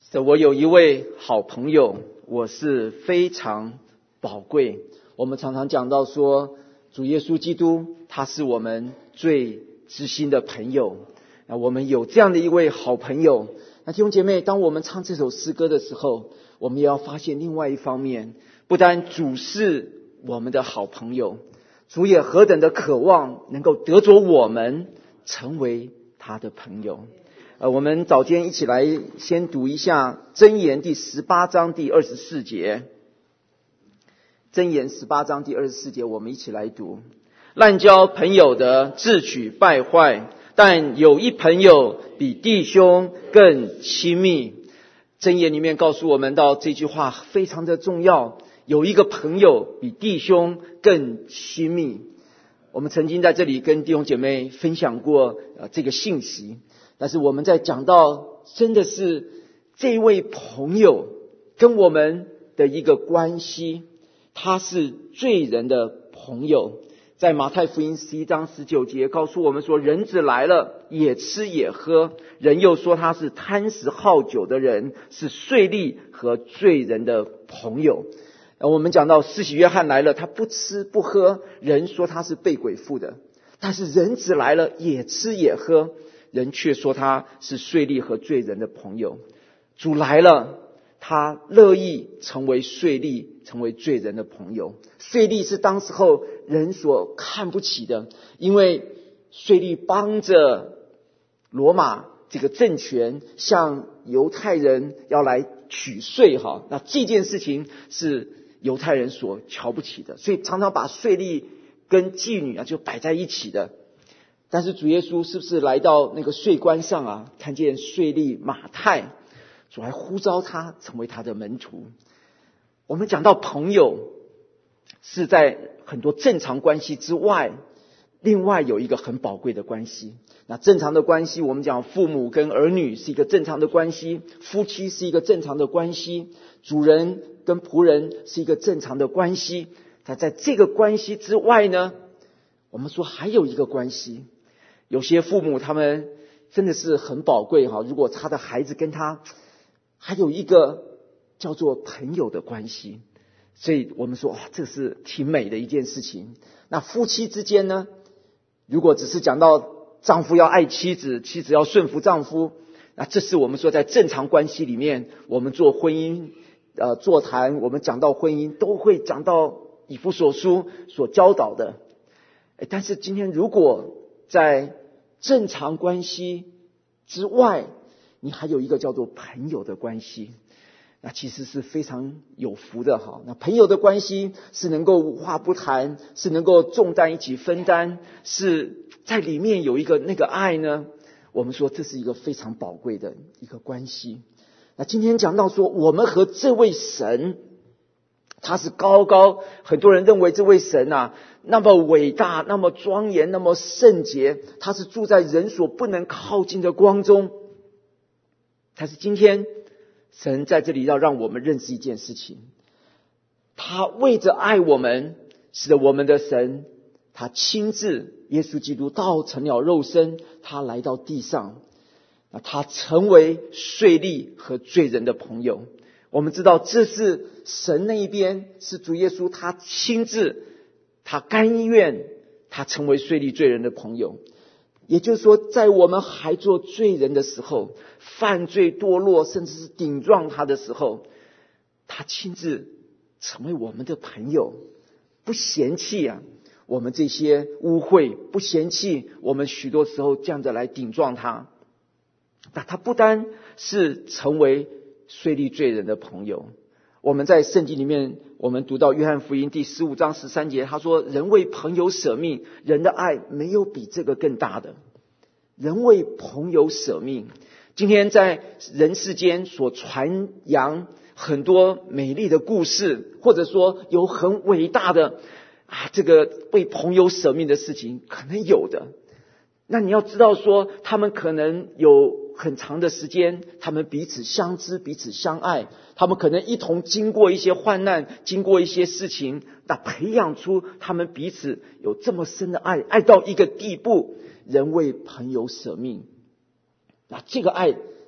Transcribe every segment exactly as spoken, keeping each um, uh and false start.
是我有一位好朋友，我是非常宝贵。我们常常讲到说，主耶稣基督他是我们最知心的朋友。那我们有这样的一位好朋友，那弟兄姐妹，当我们唱这首诗歌的时候，我们也要发现另外一方面，不单主是我们的好朋友，主也何等的渴望能够得着我们成为他的朋友。呃，我们早间一起来先读一下箴言第十八章第二十四节。箴言十八章第二十四节，我们一起来读。滥交朋友的自取败坏，但有一朋友比弟兄更亲密。箴言里面告诉我们到这句话非常的重要，有一个朋友比弟兄更亲密。我们曾经在这里跟弟兄姐妹分享过呃这个信息，但是我们在讲到真的是这位朋友跟我们的一个关系，他是罪人的朋友。在马太福音十一章十九节告诉我们说，人子来了，也吃也喝，人又说他是贪食好酒的人，是税吏和罪人的朋友。我们讲到施洗约翰来了，他不吃不喝，人说他是被鬼附的。但是人子来了，也吃也喝，人却说他是税吏和罪人的朋友。主来了，他乐意成为税吏，成为罪人的朋友。税吏是当时候人所看不起的，因为税吏帮着罗马这个政权向犹太人要来取税哈，那这件事情是犹太人所瞧不起的，所以常常把税吏跟妓女啊就摆在一起的。但是主耶稣是不是来到那个税关上啊，看见税吏马太，主还呼召他成为他的门徒。我们讲到朋友是在很多正常关系之外，另外有一个很宝贵的关系。那正常的关系，我们讲父母跟儿女是一个正常的关系，夫妻是一个正常的关系，主人跟仆人是一个正常的关系。那在这个关系之外呢，我们说还有一个关系，有些父母他们真的是很宝贵哈，如果他的孩子跟他还有一个叫做朋友的关系，所以我们说哇，这是挺美的一件事情。那夫妻之间呢，如果只是讲到丈夫要爱妻子，妻子要顺服丈夫，那这是我们说在正常关系里面，我们做婚姻呃座谈，我们讲到婚姻都会讲到以弗所书所教导的。但是今天如果在正常关系之外，你还有一个叫做朋友的关系，那其实是非常有福的哈。那朋友的关系是能够无话不谈，是能够重担一起分担，是在里面有一个那个爱呢，我们说这是一个非常宝贵的一个关系。那今天讲到说，我们和这位神，他是高高，很多人认为这位神啊那么伟大，那么庄严，那么圣洁，他是住在人所不能靠近的光中。但是今天神在这里要让我们认识一件事情，他为着爱我们，使得我们的神他亲自耶稣基督道成了肉身，他来到地上，他成为税吏和罪人的朋友。我们知道这是神那一边，是主耶稣他亲自，他甘愿他成为税吏罪人的朋友。也就是说，在我们还做罪人的时候，犯罪堕落甚至是顶撞他的时候，他亲自成为我们的朋友，不嫌弃啊我们这些污秽，不嫌弃我们许多时候这样的来顶撞他。那他不单是成为税吏罪人的朋友，我们在圣经里面，我们读到约翰福音第十五章十三节，他说人为朋友舍命，人的爱没有比这个更大的。人为朋友舍命。今天在人世间所传扬很多美丽的故事，或者说有很伟大的啊这个为朋友舍命的事情，可能有的。那你要知道说，他们可能有很长的时间，他们彼此相知，彼此相爱，他们可能一同经过一些患难，经过一些事情，那培养出他们彼此有这么深的爱，爱到一个地步，人为朋友舍命。那这个爱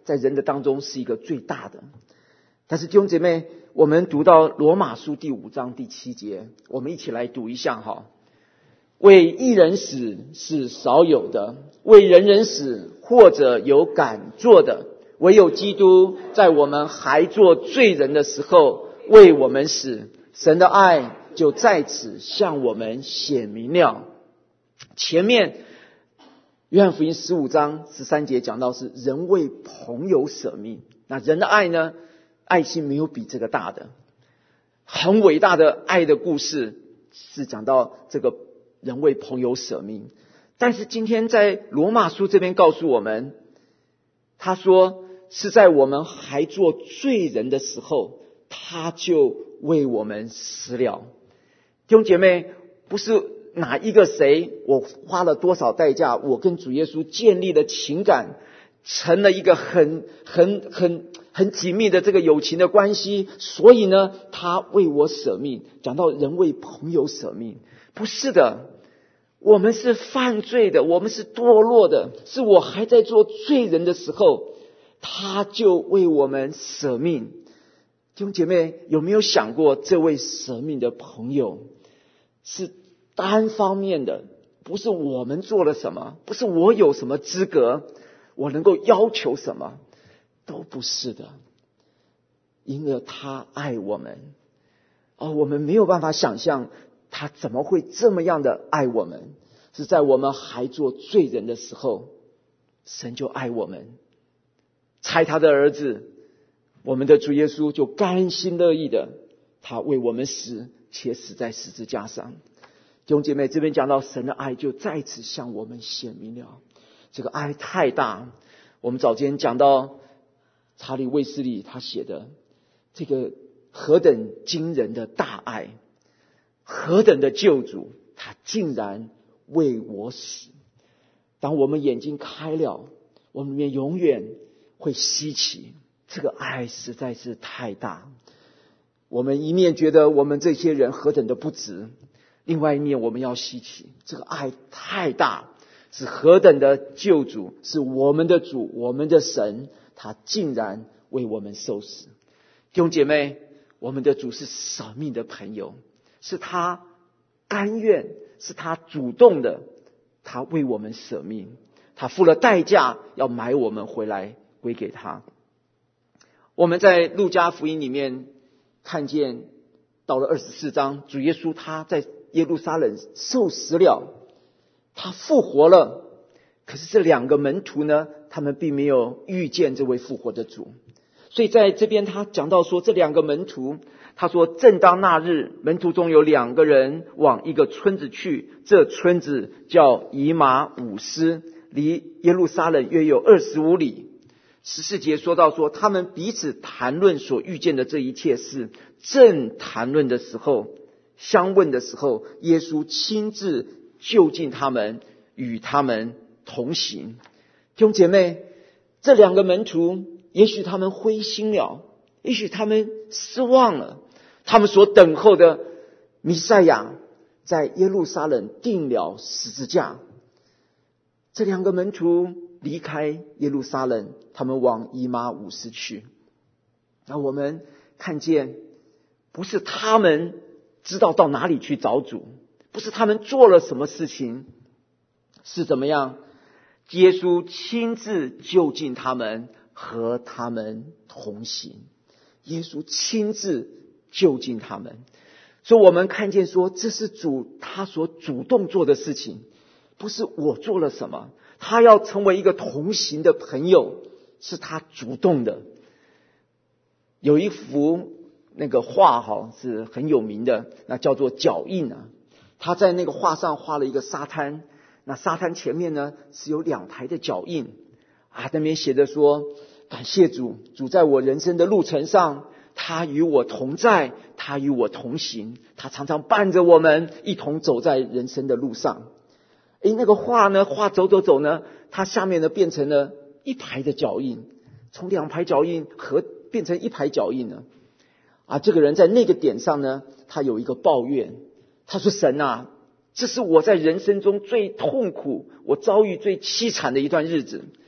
在人的当中是一个最大的。但是弟兄姐妹，我们读到罗马书第五章第七节，我们一起来读一下哈。为一人死是少有的，为人人死或者有敢做的，唯有基督在我们还做罪人的时候为我们死，神的爱就在此向我们显明了。前面约翰福音十五章十三节讲到是人为朋友舍命，那人的爱呢，爱心没有比这个大的。很伟大的爱的故事是讲到这个人为朋友舍命。但是今天在罗马书这边告诉我们，他说是在我们还做罪人的时候，他就为我们死了。弟兄姐妹，不是哪一个谁，我花了多少代价，我跟主耶稣建立了情感，成了一个很很很很紧密的这个友情的关系，所以呢他为我舍命。讲到人为朋友舍命，不是的，我们是犯罪的，我们是堕落的，是我还在做罪人的时候，他就为我们舍命。弟兄姐妹，有没有想过这位舍命的朋友是单方面的，不是我们做了什么，不是我有什么资格，我能够要求什么，都不是的。因为他爱我们，而我们没有办法想象他怎么会这么样的爱我们，是在我们还做罪人的时候，神就爱我们，差他的儿子，我们的主耶稣就甘心乐意的，他为我们死，且死在十字架上。弟兄姐妹，这边讲到神的爱就再次向我们显明了，这个爱太大。我们早间讲到查理卫斯理他写的这个何等惊人的大爱，何等的救主，他竟然为我死。当我们眼睛开了，我们里面永远会稀奇，这个爱实在是太大。我们一面觉得我们这些人何等的不值，另外一面我们要稀奇，这个爱太大，是何等的救主，是我们的主，我们的神，他竟然为我们受死。弟兄姐妹，我们的主是舍命的朋友，是他甘愿，是他主动的，他为我们舍命，他付了代价要买我们回来归给他。我们在路加福音里面看见，到了二十四章，主耶稣他在耶路撒冷受死了，他复活了。可是这两个门徒呢，他们并没有遇见这位复活的主。所以在这边他讲到说，这两个门徒，他说正当那日，门徒中有两个人往一个村子去，这村子叫以马忤斯，离耶路撒冷约有二十五里。十四节说到说，他们彼此谈论所遇见的这一切事，正谈论的时候，相问的时候，耶稣亲自就近他们，与他们同行。弟兄姐妹，这两个门徒也许他们灰心了，也许他们失望了，他们所等候的弥赛亚在耶路撒冷定了十字架。这两个门徒离开耶路撒冷，他们往以马忤斯去。那我们看见，不是他们知道到哪里去找主，不是他们做了什么事情，是怎么样？耶稣亲自就近他们，和他们同行。耶稣亲自就近他们，所以我们看见说，这是主他所主动做的事情，不是我做了什么。他要成为一个同行的朋友，是他主动的。有一幅那个画哈是很有名的，那叫做脚印啊。他在那个画上画了一个沙滩，那沙滩前面呢是有两排的脚印啊，那边写着说，感谢主，主在我人生的路程上，他与我同在，他与我同行，他常常伴着我们一同走在人生的路上。诶，那个画呢，画走走走呢，它下面呢变成了一排的脚印，从两排脚印合变成一排脚印呢。啊，这个人在那个点上呢，他有一个抱怨，他说：神啊，这是我在人生中最痛苦，我遭遇最凄惨的一段日子。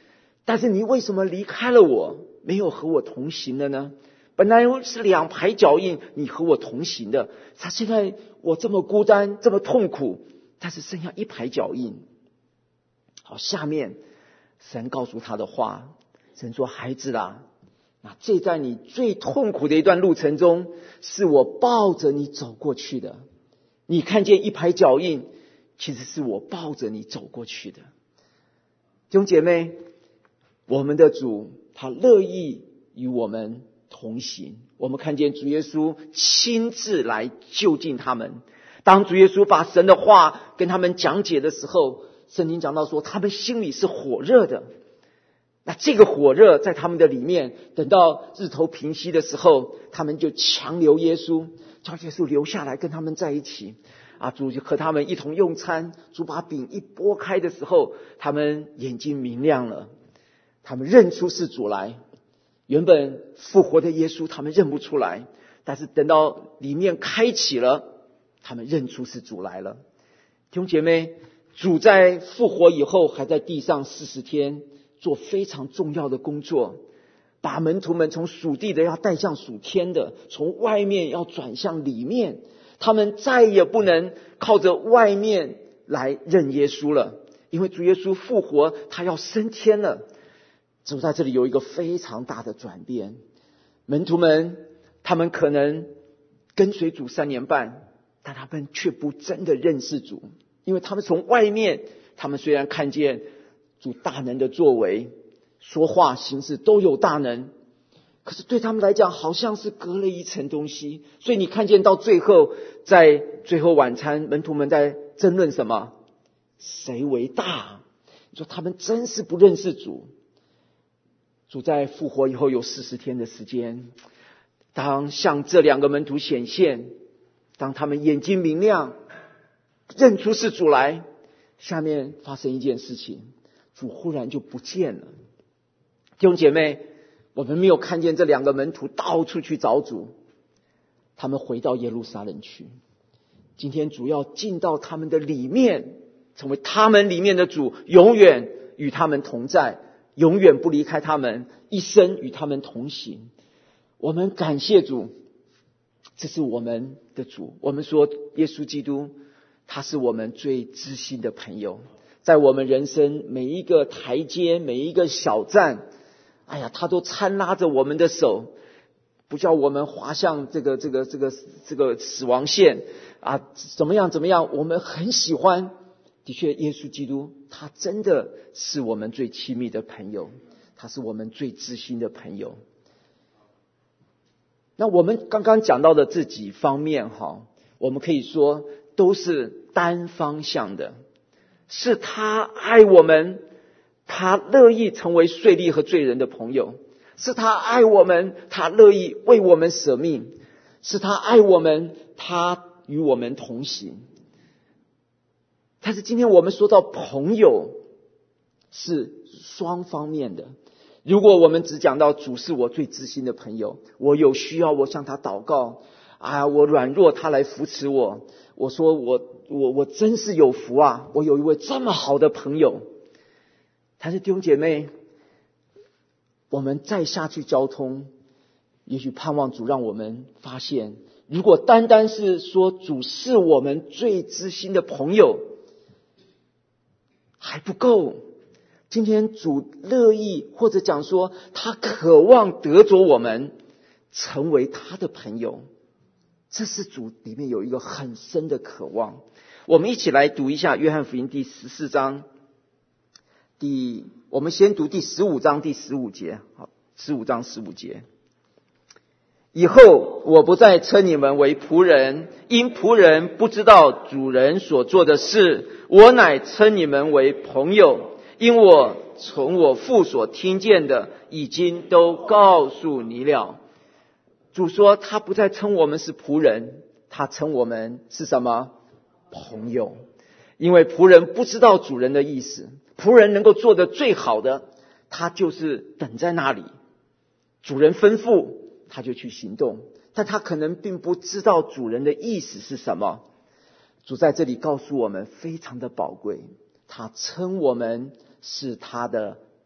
但是你为什么离开了我，没有和我同行了呢？本来是两排脚印，你和我同行的，他现在我这么孤单，这么痛苦，但是剩下一排脚印。好，下面神告诉他的话，神说：孩子啦，那这在你最痛苦的一段路程中，是我抱着你走过去的。你看见一排脚印，其实是我抱着你走过去的。弟兄姐妹，我们的主他乐意与我们同行。我们看见主耶稣亲自来就近他们。当主耶稣把神的话跟他们讲解的时候，圣经讲到说他们心里是火热的。那这个火热在他们的里面，等到日头平息的时候，他们就强留耶稣，叫耶稣留下来跟他们在一起。啊，主就和他们一同用餐，主把饼一拨开的时候，他们眼睛明亮了，他们认出是主来。原本复活的耶稣他们认不出来，但是等到里面开启了，他们认出是主来了。弟兄姐妹，主在复活以后还在地上四十天做非常重要的工作，把门徒们从属地的要带向属天的，从外面要转向里面。他们再也不能靠着外面来认耶稣了，因为主耶稣复活，他要升天了。主在这里有一个非常大的转变。门徒们他们可能跟随主三年半，但他们却不真的认识主，因为他们从外面，他们虽然看见主大能的作为，说话行事都有大能，可是对他们来讲好像是隔了一层东西。所以你看见到最后，在最后晚餐，门徒们在争论什么？谁为大？你说他们真是不认识主。主在复活以后有四十天的时间，当向这两个门徒显现，当他们眼睛明亮，认出是主来，下面发生一件事情，主忽然就不见了。弟兄姐妹，我们没有看见这两个门徒到处去找主，他们回到耶路撒冷去。今天主要进到他们的里面，成为他们里面的主，永远与他们同在，永远不离开他们，一生与他们同行。我们感谢主，这是我们的主。我们说耶稣基督他是我们最知心的朋友，在我们人生每一个台阶，每一个小站，哎呀，他都搀拉着我们的手，不叫我们滑向这个这个这个这个死亡线啊，怎么样怎么样，我们很喜欢。的确，耶稣基督他真的是我们最亲密的朋友，他是我们最知心的朋友。那我们刚刚讲到的这几方面哈，我们可以说都是单方向的，是他爱我们，他乐意成为税吏和罪人的朋友，是他爱我们，他乐意为我们舍命，是他爱我们，他与我们同行。但是今天我们说到朋友是双方面的。如果我们只讲到主是我最知心的朋友，我有需要我向他祷告啊，我软弱他来扶持我，我说我我我真是有福啊，我有一位这么好的朋友。但是弟兄姐妹，我们再下去交通，也许盼望主让我们发现，如果单单是说主是我们最知心的朋友还不够。今天主乐意，或者讲说他渴望得着我们成为他的朋友，这是主里面有一个很深的渴望。我们一起来读一下约翰福音第十四章，第我们先读第十五章第十五节。好，十五章十五节。以后我不再称你们为仆人，因仆人不知道主人所做的事，我乃称你们为朋友，因我从我父所听见的已经都告诉你了。主说他不再称我们是仆人，他称我们是什么？朋友。因为仆人不知道主人的意思，仆人能够做的最好的，他就是等在那里，主人吩咐他就去行动，但他可能并不知道主人的意思是什么。主在这里告诉我们非常的宝贵，他称我们是他的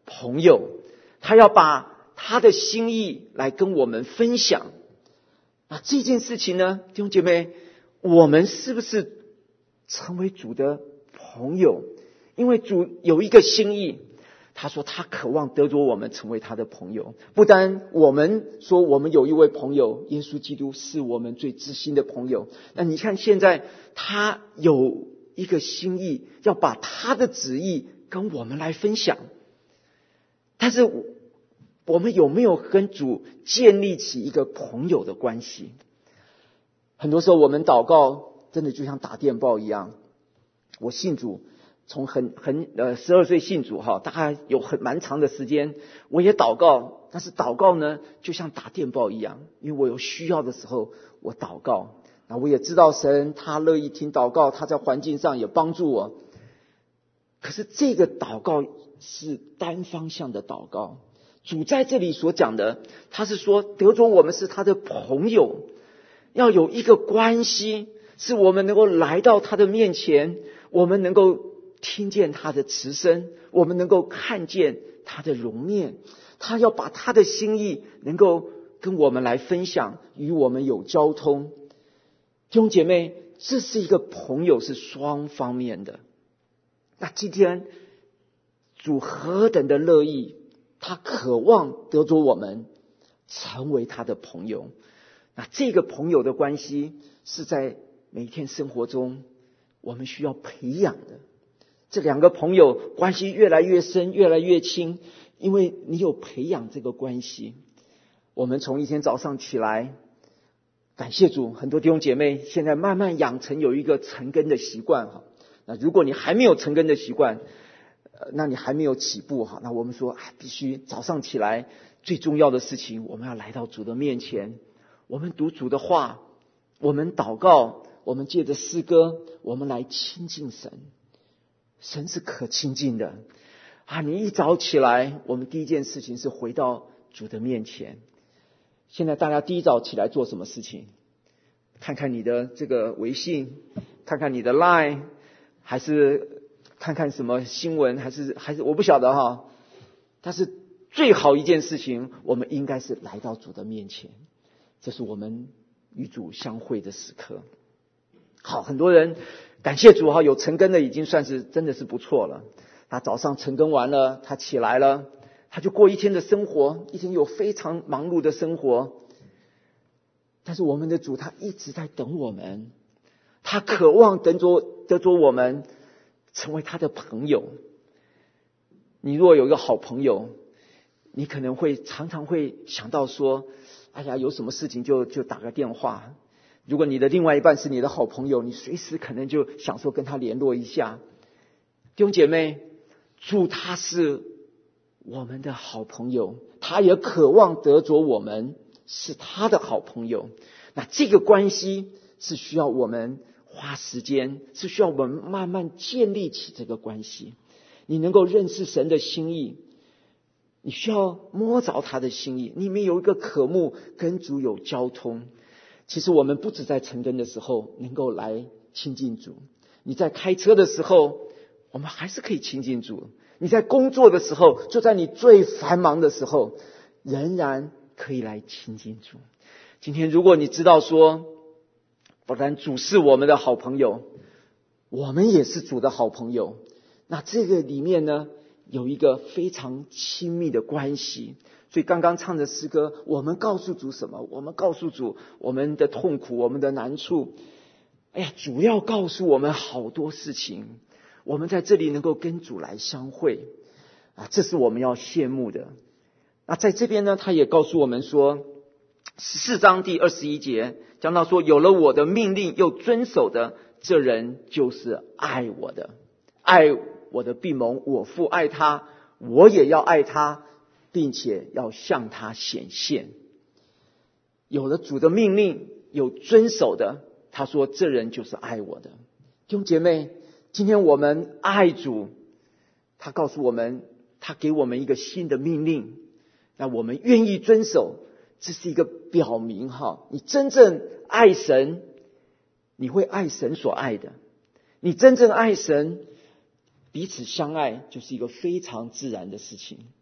朋友，他要把他的心意来跟我们分享。那这件事情呢，弟兄姐妹，我们是不是成为主的朋友？因为主有一个心意，他说他渴望得着我们成为他的朋友。不单我们说我们有一位朋友，耶稣基督是我们最知心的朋友，那你看现在他有一个心意，要把他的旨意跟我们来分享。但是我们有没有跟主建立起一个朋友的关系？很多时候我们祷告真的就像打电报一样。我信主从很很呃十二岁信主哈，大概有很蛮长的时间，我也祷告，但是祷告呢就像打电报一样，因为我有需要的时候我祷告，那我也知道神他乐意听祷告，他在环境上也帮助我。可是这个祷告是单方向的祷告。主在这里所讲的，他是说得着我们是他的朋友，要有一个关系，是我们能够来到他的面前，我们能够听见他的慈声，我们能够看见他的容面，他要把他的心意能够跟我们来分享，与我们有交通。弟兄姐妹，这是一个朋友，是双方面的。那今天主何等的乐意，他渴望得着我们成为他的朋友。那这个朋友的关系是在每天生活中我们需要培养的。这两个朋友关系越来越深，越来越亲，因为你有培养这个关系。我们从一天早上起来，感谢主，很多弟兄姐妹现在慢慢养成有一个晨更的习惯哈。那如果你还没有晨更的习惯，呃，那你还没有起步哈。那我们说，哎，必须早上起来，最重要的事情，我们要来到主的面前，我们读主的话，我们祷告，我们借着诗歌，我们来亲近神。神是可亲近的啊！你一早起来，我们第一件事情是回到主的面前。现在大家第一早起来做什么事情？看看你的这个微信，看看你的 Line， 还是看看什么新闻，还是还是我不晓得哈。但是最好一件事情，我们应该是来到主的面前，这是我们与主相会的时刻。好，很多人感谢主哈，有晨更的已经算是真的是不错了。他早上晨更完了，他起来了，他就过一天的生活，一天有非常忙碌的生活。但是我们的主他一直在等我们，他渴望得着得着我们成为他的朋友。你若有一个好朋友，你可能会常常会想到说，哎呀，有什么事情就就打个电话。如果你的另外一半是你的好朋友，你随时可能就想说跟他联络一下。弟兄姐妹，主他是我们的好朋友，他也渴望得着我们是他的好朋友。那这个关系是需要我们花时间，是需要我们慢慢建立起这个关系。你能够认识神的心意，你需要摸着他的心意，里面有一个渴慕跟主有交通。其实我们不只在晨更的时候能够来亲近主，你在开车的时候我们还是可以亲近主，你在工作的时候，就在你最繁忙的时候仍然可以来亲近主。今天如果你知道说，不然主是我们的好朋友，我们也是主的好朋友，那这个里面呢有一个非常亲密的关系。所以刚刚唱的诗歌，我们告诉主什么？我们告诉主我们的痛苦，我们的难处。哎呀，主要告诉我们好多事情，我们在这里能够跟主来相会啊，这是我们要羡慕的。那在这边呢，他也告诉我们说，十四章第二十一节讲到说，有了我的命令又遵守的，这人就是爱我的。爱我的必蒙我父爱他，我也要爱他，并且要向他显现。有了主的命令有遵守的，他说这人就是爱我的。弟兄姐妹，今天我们爱主，他告诉我们，他给我们一个新的命令，那我们愿意遵守，这是一个表明哈，你真正爱神，你会爱神所爱的。你真正爱神，彼此相爱就是一个非常自然的事情。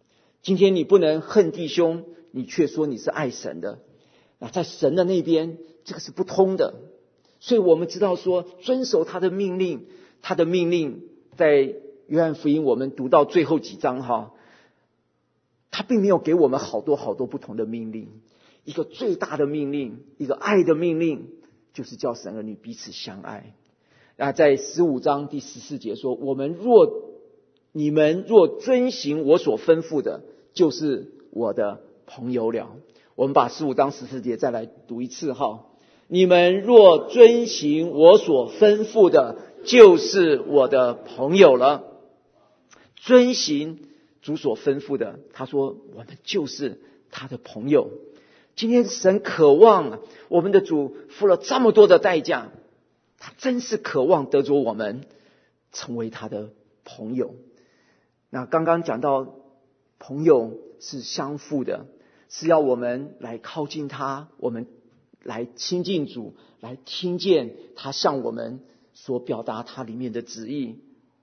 今天你不能恨弟兄，你却说你是爱神的。那在神的那边，这个是不通的。所以我们知道说，遵守他的命令，他的命令在约翰福音我们读到最后几章哈，他并没有给我们好多好多不同的命令。一个最大的命令，一个爱的命令，就是叫神儿女彼此相爱。那在十五章第十四节说，我们若你们若遵行我所吩咐的，就是我的朋友了。我们把十五章十四节再来读一次哈。你们若遵行我所吩咐的，就是我的朋友了。遵行主所吩咐的，他说我们就是他的朋友。今天神渴望我们的主付了这么多的代价，他真是渴望得着我们成为他的朋友。那刚刚讲到朋友是相互的，是要我们来靠近他，我们来亲近主，来听见他向我们所表达他里面的旨意。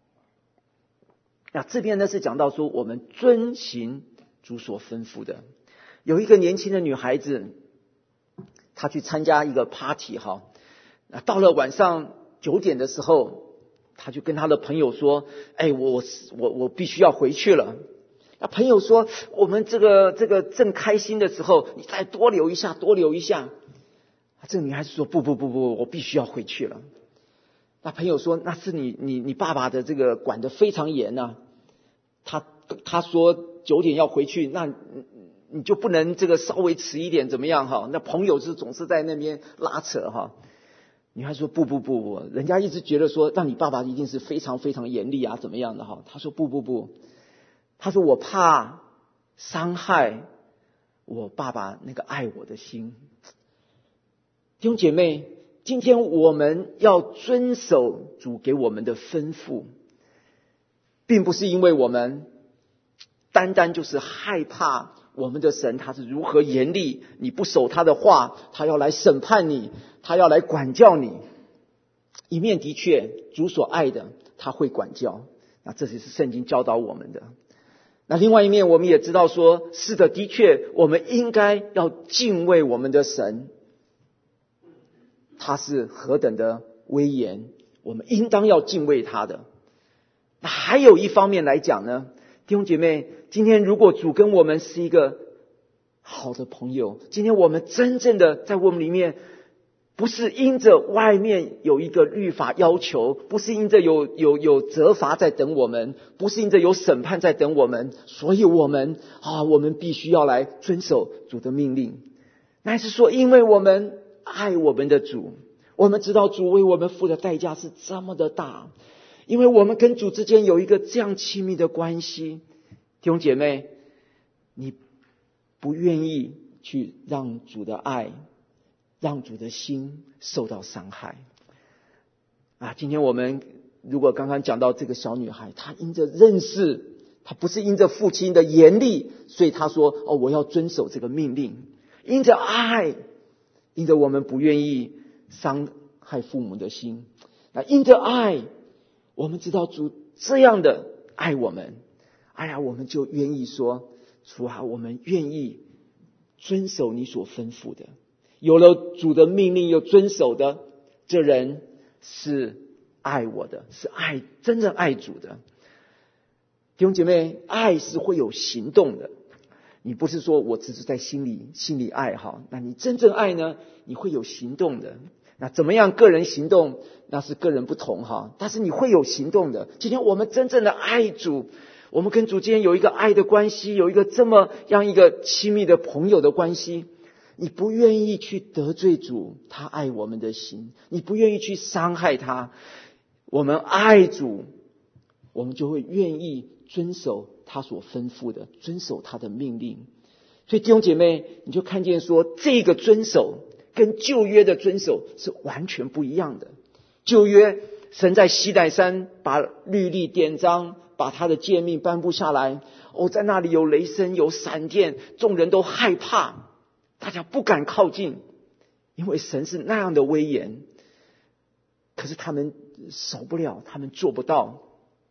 那这边呢是讲到说我们遵行主所吩咐的。有一个年轻的女孩子，她去参加一个 party 哈，到了晚上九点的时候，她就跟她的朋友说：“哎，我我我必须要回去了。”那朋友说：“我们这个这个正开心的时候，你再多留一下，多留一下。”这个女孩子说：“不不不不，我必须要回去了。”那朋友说：“那是你你你爸爸的这个管得非常严啊，他他说九点要回去，那你就不能这个稍微迟一点怎么样哈？”那朋友是总是在那边拉扯哈。女孩说：“不不不不，人家一直觉得说让你爸爸一定是非常非常严厉啊，怎么样的哈？”他说：“不不不，他说我怕伤害我爸爸那个爱我的心。”弟兄姐妹，今天我们要遵守主给我们的吩咐，并不是因为我们单单就是害怕我们的神他是如何严厉，你不守他的话，他要来审判你，他要来管教你。一面的确主所爱的他会管教，那这是圣经教导我们的。那另外一面我们也知道说，是的，的确我们应该要敬畏我们的神，他是何等的威严，我们应当要敬畏他的。那还有一方面来讲呢，弟兄姐妹，今天如果主跟我们是一个好的朋友，今天我们真正的在我们里面，不是因着外面有一个律法要求，不是因着有有有责罚在等我们，不是因着有审判在等我们，所以我们啊，我们必须要来遵守主的命令。乃是说，因为我们爱我们的主，我们知道主为我们付的代价是这么的大，因为我们跟主之间有一个这样亲密的关系。弟兄姐妹，你不愿意去让主的爱，让主的心受到伤害啊！今天我们如果刚刚讲到这个小女孩，她因着认识，她不是因着父亲的严厉，所以她说：“哦，我要遵守这个命令。”因着爱，因着我们不愿意伤害父母的心，那因着爱，我们知道主这样的爱我们，哎呀，我们就愿意说：“主啊，我们愿意遵守你所吩咐的。”有了主的命令又遵守的，这人是爱我的，是爱真正爱主的。弟兄姐妹，爱是会有行动的。你不是说我只是在心里心里爱哈，那你真正爱呢，你会有行动的。那怎么样个人行动，那是个人不同哈，但是你会有行动的。今天我们真正的爱主，我们跟主之间有一个爱的关系，有一个这么样一个亲密的朋友的关系，你不愿意去得罪主他爱我们的心，你不愿意去伤害他。我们爱主，我们就会愿意遵守他所吩咐的，遵守他的命令。所以弟兄姐妹，你就看见说，这个遵守跟旧约的遵守是完全不一样的。旧约神在西奈山把律例典章，把他的诫命颁布下来，哦，在那里有雷声，有闪电，众人都害怕，大家不敢靠近，因为神是那样的威严。可是他们守不了，他们做不到。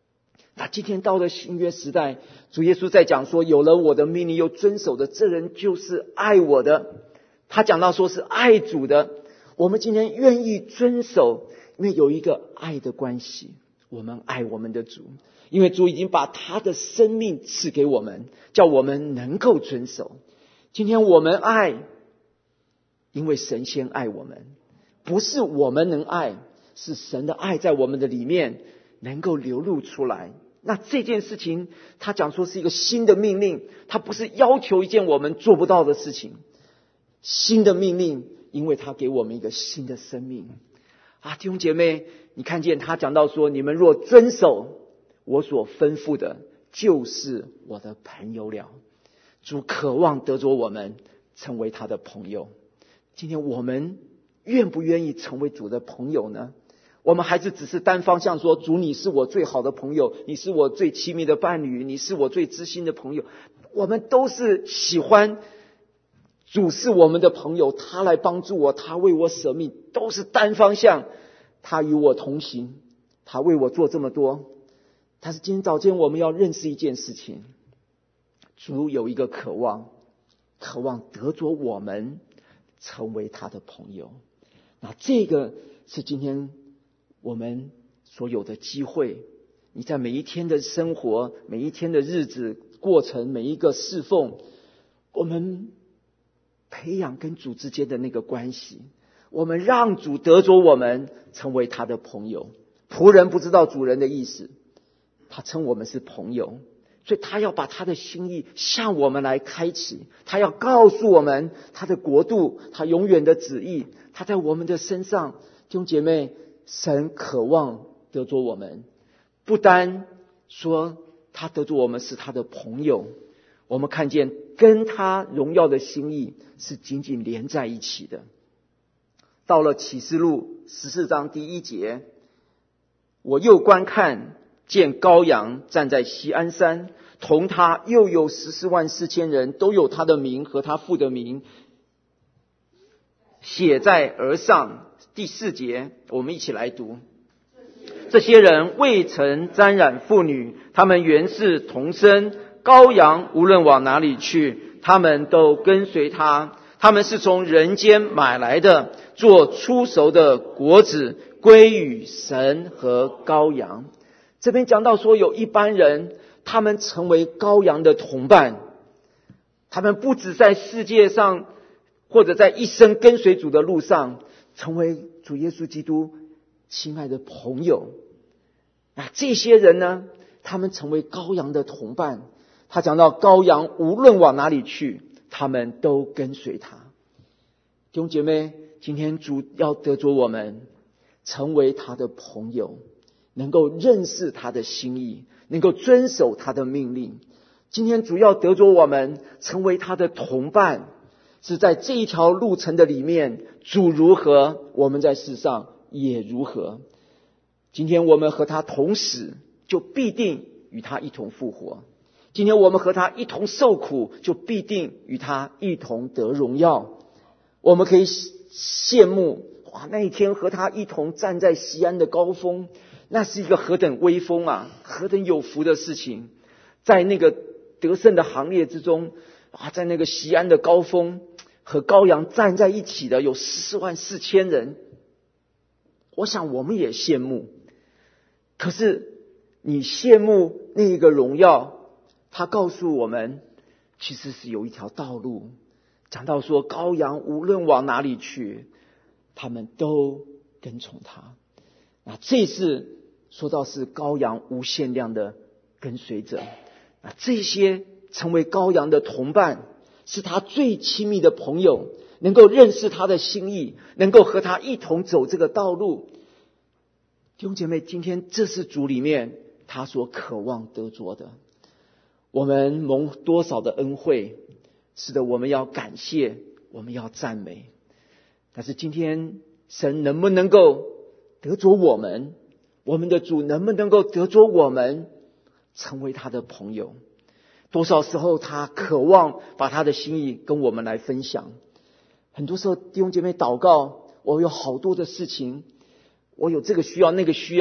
那今天到了新约时代，主耶稣在讲说，有了我的命令又遵守的，这人就是爱我的。他讲到说是爱主的。我们今天愿意遵守，因为有一个爱的关系，我们爱我们的主，因为主已经把他的生命赐给我们，叫我们能够遵守。今天我们爱，因为神先爱我们，不是我们能爱，是神的爱在我们的里面能够流露出来。那这件事情他讲说是一个新的命令，他不是要求一件我们做不到的事情，新的命令，因为他给我们一个新的生命啊！弟兄姐妹，你看见他讲到说，你们若遵守我所吩咐的，就是我的朋友了。主渴望得着我们成为他的朋友。今天我们愿不愿意成为主的朋友呢？我们还是只是单方向说，主你是我最好的朋友，你是我最亲密的伴侣，你是我最知心的朋友。我们都是喜欢主是我们的朋友，他来帮助我，他为我舍命，都是单方向，他与我同行，他为我做这么多。但是今天早间我们要认识一件事情，主有一个渴望，渴望得着我们成为他的朋友。那这个是今天我们所有的机会。你在每一天的生活，每一天的日子过程，每一个侍奉，我们培养跟主之间的那个关系，我们让主得着我们成为他的朋友。仆人不知道主人的意思，他称我们是朋友，所以他要把他的心意向我们来开启，他要告诉我们他的国度，他永远的旨意，他在我们的身上。弟兄姐妹，神渴望得着我们，不单说他得着我们是他的朋友，我们看见跟他荣耀的心意是紧紧连在一起的。到了启示录十四章第一节，我又观看，见羔羊站在锡安山，同他又有十四万四千人，都有他的名和他父的名写在额上。第四节，我们一起来读。这些人未曾沾染妇女，他们原是同生，羔羊无论往哪里去，他们都跟随他。他们是从人间买来的，做出熟的果子，归于神和羔羊。这边讲到说，有一般人，他们成为羔羊的同伴，他们不只在世界上，或者在一生跟随主的路上，成为主耶稣基督亲爱的朋友。那这些人呢，他们成为羔羊的同伴。他讲到羔羊无论往哪里去，他们都跟随他。弟兄姐妹，今天主要得着我们成为他的朋友，能够认识他的心意，能够遵守他的命令。今天主要得着我们成为他的同伴，是在这一条路程的里面，主如何，我们在世上也如何。今天我们和他同死，就必定与他一同复活。今天我们和他一同受苦，就必定与他一同得荣耀。我们可以羡慕，哇，那一天和他一同站在锡安的高峰，那是一个何等威风啊，何等有福的事情。在那个得胜的行列之中啊，在那个锡安的高峰，和羔羊站在一起的有十四万四千人。我想我们也羡慕，可是你羡慕那一个荣耀，他告诉我们其实是有一条道路，讲到说羔羊无论往哪里去，他们都跟从他。那这次说到是羔羊无限量的跟随者，那这些成为羔羊的同伴，是他最亲密的朋友，能够认识他的心意，能够和他一同走这个道路。弟兄姐妹，今天这是主里面他所渴望得着的。我们蒙多少的恩惠，是的，我们要感谢，我们要赞美。但是今天神能不能够得着我们，我们的主能不能够得着我们成为他的朋友？多少时候他渴望把他的心意跟我们来分享。很多时候弟兄姐妹祷告，我有好多的事情，我有这个需要那个需要，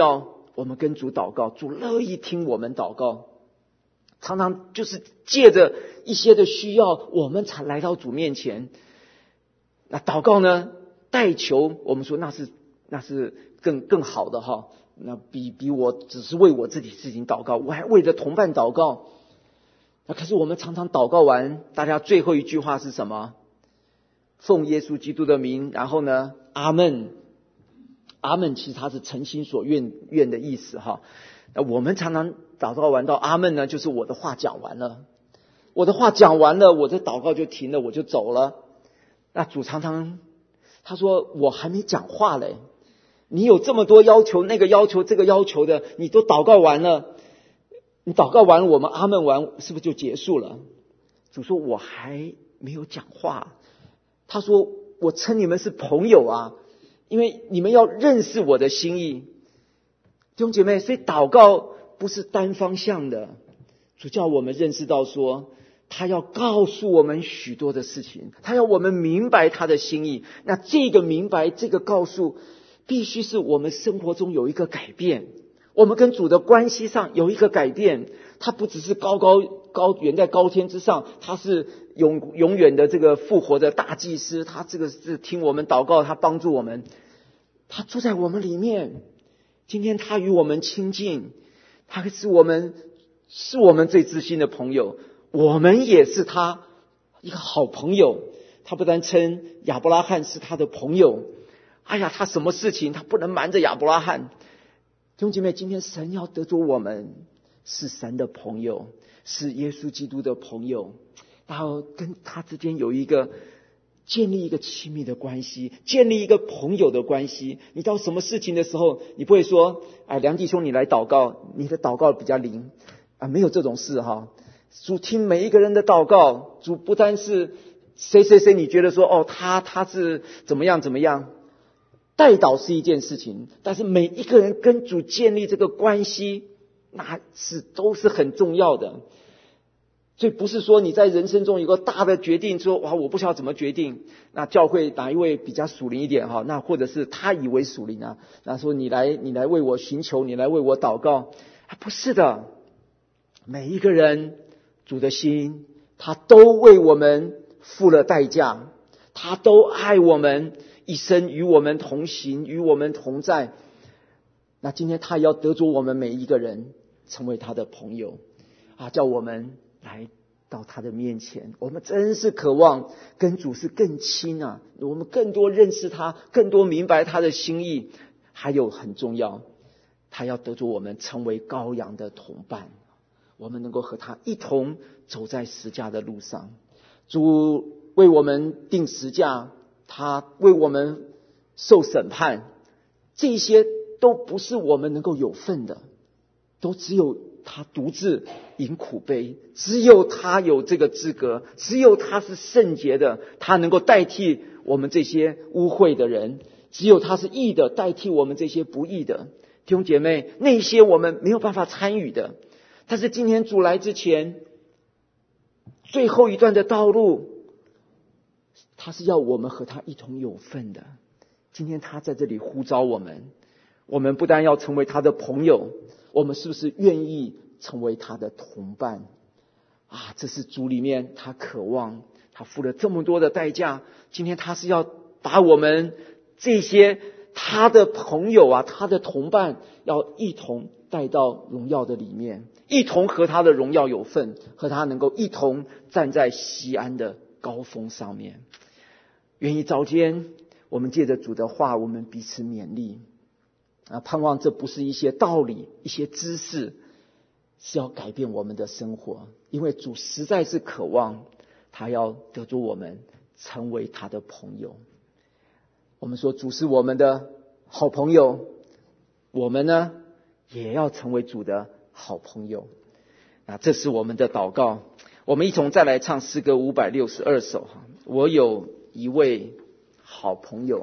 我们跟主祷告，主乐意听我们祷告。常常就是借着一些的需要，我们才来到主面前。那祷告呢，代求，我们说那是那是更更好的哈。那比比我只是为我自己事情祷告，我还为着同伴祷告。那可是我们常常祷告完，大家最后一句话是什么？奉耶稣基督的名，然后呢，阿们。阿们其实它是诚心所愿愿的意思哈。那我们常常祷告完到阿们呢，就是我的话讲完了，我的话讲完了，我的祷告就停了，我就走了。那主常常他说我还没讲话嘞，你有这么多要求，那个要求这个要求的，你都祷告完了，你祷告完我们阿们完是不是就结束了？主说我还没有讲话。他说我称你们是朋友啊，因为你们要认识我的心意。弟兄姐妹，所以祷告不是单方向的，主叫我们认识到说他要告诉我们许多的事情，他要我们明白他的心意。那这个明白，这个告诉必须是我们生活中有一个改变，我们跟主的关系上有一个改变。他不只是高高高远在高天之上，他是永永远的这个复活的大祭司，他这个是听我们祷告，他帮助我们，他住在我们里面。今天他与我们亲近，他是我们是我们最知心的朋友，我们也是他一个好朋友。他不但称亚伯拉罕是他的朋友，哎呀，他什么事情他不能瞒着亚伯拉罕。弟兄姐妹，今天神要得着我们是神的朋友，是耶稣基督的朋友，然后跟他之间有一个建立一个亲密的关系，建立一个朋友的关系。你到什么事情的时候，你不会说哎，梁弟兄你来祷告，你的祷告比较灵啊，没有这种事哈。主听每一个人的祷告，主不单是谁谁谁你觉得说哦他他是怎么样怎么样，代祷是一件事情，但是每一个人跟主建立这个关系，那是都是很重要的。所以不是说你在人生中有个大的决定，说哇我不知道怎么决定，那教会哪一位比较属灵一点哈？那或者是他以为属灵啊，那说你来你来为我寻求，你来为我祷告啊？不是的，每一个人主的心，他都为我们付了代价，他都爱我们，一生与我们同行，与我们同在。那今天他要得着我们每一个人，成为他的朋友啊，叫我们来到他的面前。我们真是渴望跟主是更亲啊，我们更多认识他，更多明白他的心意。还有很重要，他要得着我们成为羔羊的同伴，我们能够和他一同走在十架的路上。主为我们定十架，他为我们受审判，这些都不是我们能够有份的，都只有他独自饮苦杯，只有他有这个资格，只有他是圣洁的，他能够代替我们这些污秽的人，只有他是义的，代替我们这些不义的。弟兄姐妹，那些我们没有办法参与的，但是今天主来之前最后一段的道路，他是要我们和他一同有份的。今天他在这里呼召我们，我们不但要成为他的朋友，我们是不是愿意成为他的同伴啊？这是主里面他渴望，他付了这么多的代价，今天他是要把我们这些他的朋友啊，他的同伴，要一同带到荣耀的里面，一同和他的荣耀有份，和他能够一同站在锡安的高峰上面。愿意早间我们借着主的话，我们彼此勉励啊，盼望这不是一些道理，一些知识，是要改变我们的生活。因为主实在是渴望，他要得着我们成为他的朋友。我们说主是我们的好朋友，我们呢也要成为主的好朋友。那这是我们的祷告。我们一同再来唱诗歌五百六十二首。我有一位好朋友，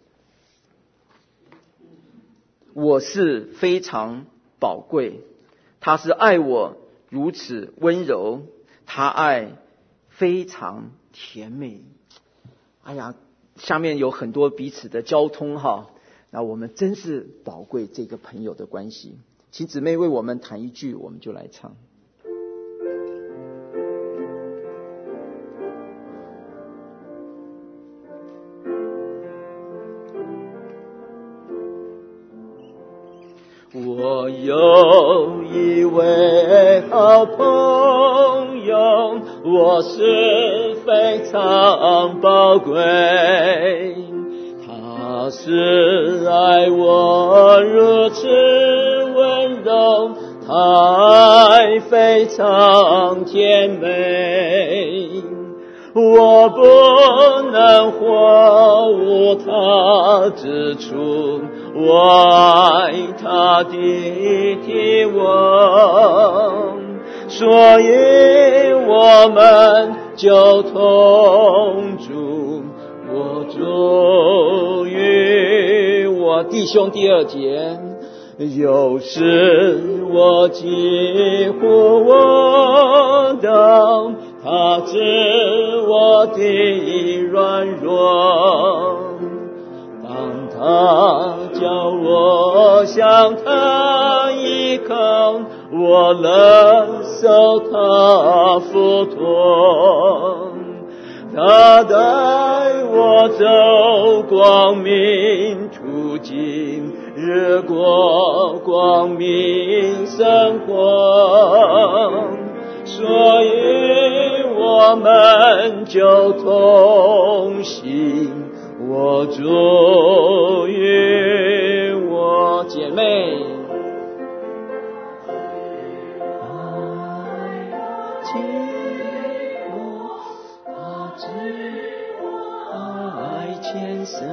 我是非常宝贵，他是爱我如此温柔，他爱非常甜美。哎呀，下面有很多彼此的交通哈。 那我们真是宝贵这个朋友的关系。请姊妹为我们弹一句，我们就来唱。 我有一位好朋友，我是非常宝贵，他是爱我如此温柔，他爱非常甜美，我不能活无他之处，我爱他的体温，所以我们就同住。我主与我弟兄第二节，有时我几乎我的，他知我的软弱，当他叫我向他依靠，我能受他扶托，他带我走光明途径，日过光明生活，所以我们就同行。我主与我姐妹爱千生，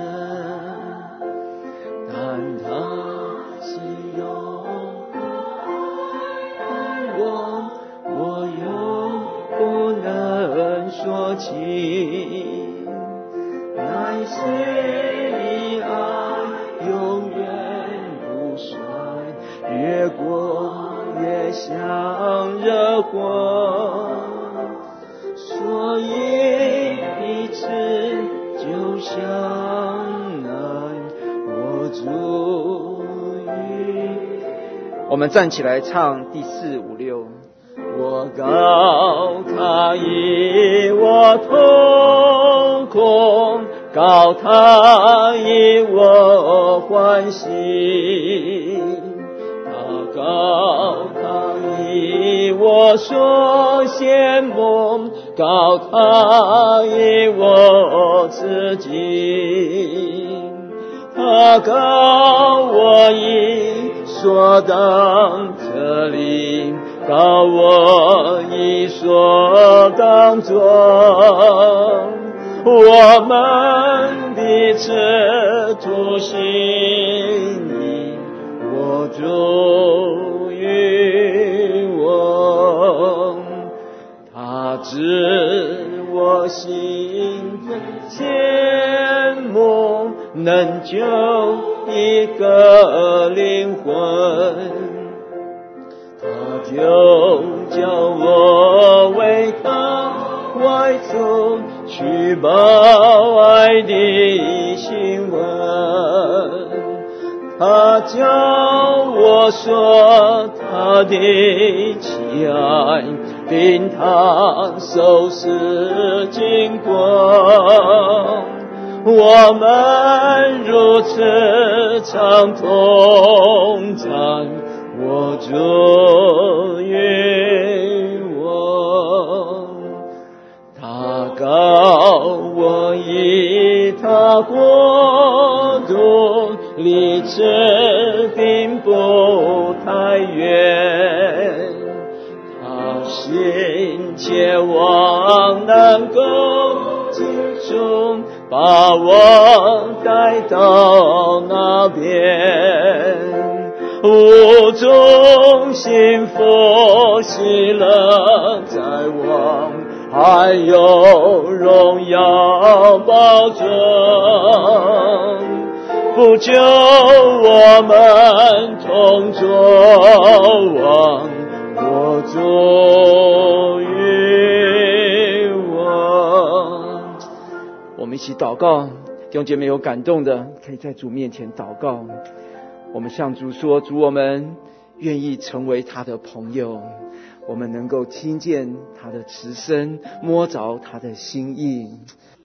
但他是永爱我，我又不能说起，乃是你爱永远不衰，越过越像热火，所以彼此就像爱我主与。 我们站起来唱第四五六。 我告他以我痛苦，告他以我欢喜，他告他以我所羡慕，告他以我自己，他告我以所当责领，告我以所当作，我们彼此同心意，我主与我，他知我心羡慕，能救一个灵魂，他就叫我为他怀中去报爱的新闻，他叫我说他的慈爱，并他受死经过，我们如此常同在，我主与我，他告我以他国度，离此并不太远，他心切望能够记住，把我带到那边，无中幸福喜乐在望，还有荣耀保证，不救我们同作王，我主与我。 我们一起祷告， 弟兄姐妹有感动的，可以在主面前祷告。我们向主说，主，我们愿意成为他的朋友，我们能够听见他的慈声，摸着他的心意。